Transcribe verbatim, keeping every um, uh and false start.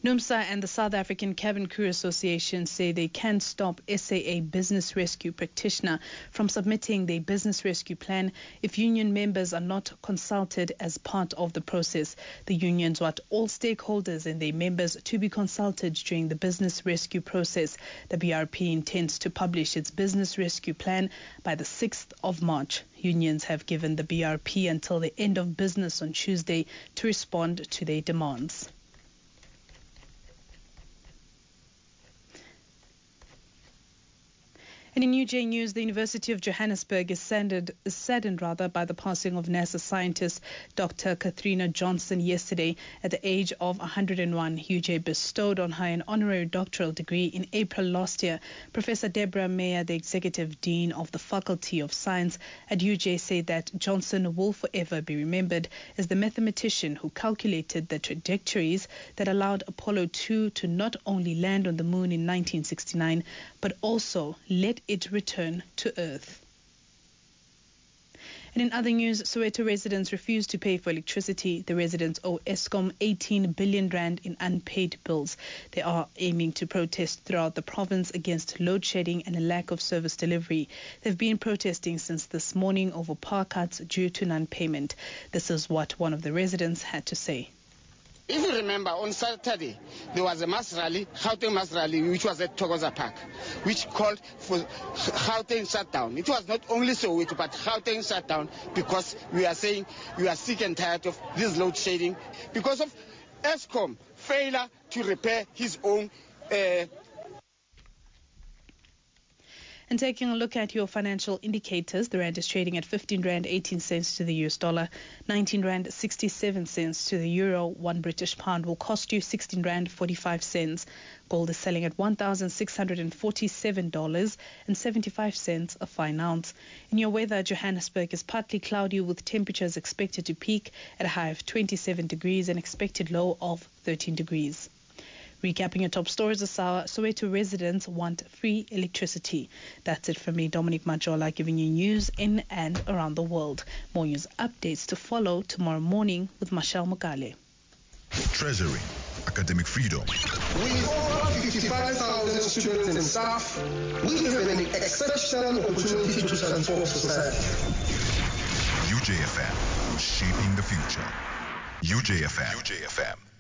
NUMSA and the South African Cabin Crew Association say they can stop S A A business rescue practitioner from submitting their business rescue plan if union members are not consulted as part of the process. The unions want all stakeholders and their members to be consulted during the business rescue process. The B R P intends to publish its business rescue plan by the sixth of March. Unions have given the B R P until the end of business on Tuesday to respond to their demands. And in U J News, the University of Johannesburg is saddened, is saddened rather by the passing of NASA scientist Doctor Katharina Johnson yesterday at the age of one hundred and one. U J bestowed on her an honorary doctoral degree in April last year. Professor Deborah Meyer, the executive dean of the Faculty of Science at U J, said that Johnson will forever be remembered as the mathematician who calculated the trajectories that allowed Apollo two to not only land on the moon in nineteen sixty-nine, but also let it return to Earth. And in other news, Soweto residents refuse to pay for electricity. The residents owe Eskom eighteen billion rand in unpaid bills. They are aiming to protest throughout the province against load shedding and a lack of service delivery. They've been protesting since this morning over power cuts due to non-payment. This is what one of the residents had to say. If you remember, on Saturday, there was a mass rally, Gauteng mass rally, which was at Thokoza Park, which called for Gauteng shutdown. It was not only Soweto, but Gauteng shutdown, because we are saying we are sick and tired of this load shedding because of Eskom failure to repair his own uh, And taking a look at your financial indicators, the rand is trading at fifteen rand eighteen cents to the U S dollar, nineteen rand sixty-seven cents to the euro. One British pound will cost you sixteen rand forty-five cents. Gold is selling at one thousand six hundred forty-seven dollars and seventy-five cents a fine ounce. In your weather, Johannesburg is partly cloudy with temperatures expected to peak at a high of twenty-seven degrees and expected low of thirteen degrees. Recapping your top stories this hour, Soweto residents want free electricity. That's it from me, Dominic Majola, giving you news in and around the world. More news updates to follow tomorrow morning with Marshall Mogale. Treasury, academic freedom. With over fifty-five thousand students and staff, we have an exceptional opportunity to transform society. U J F M, shaping the future. U J F M. U J F M.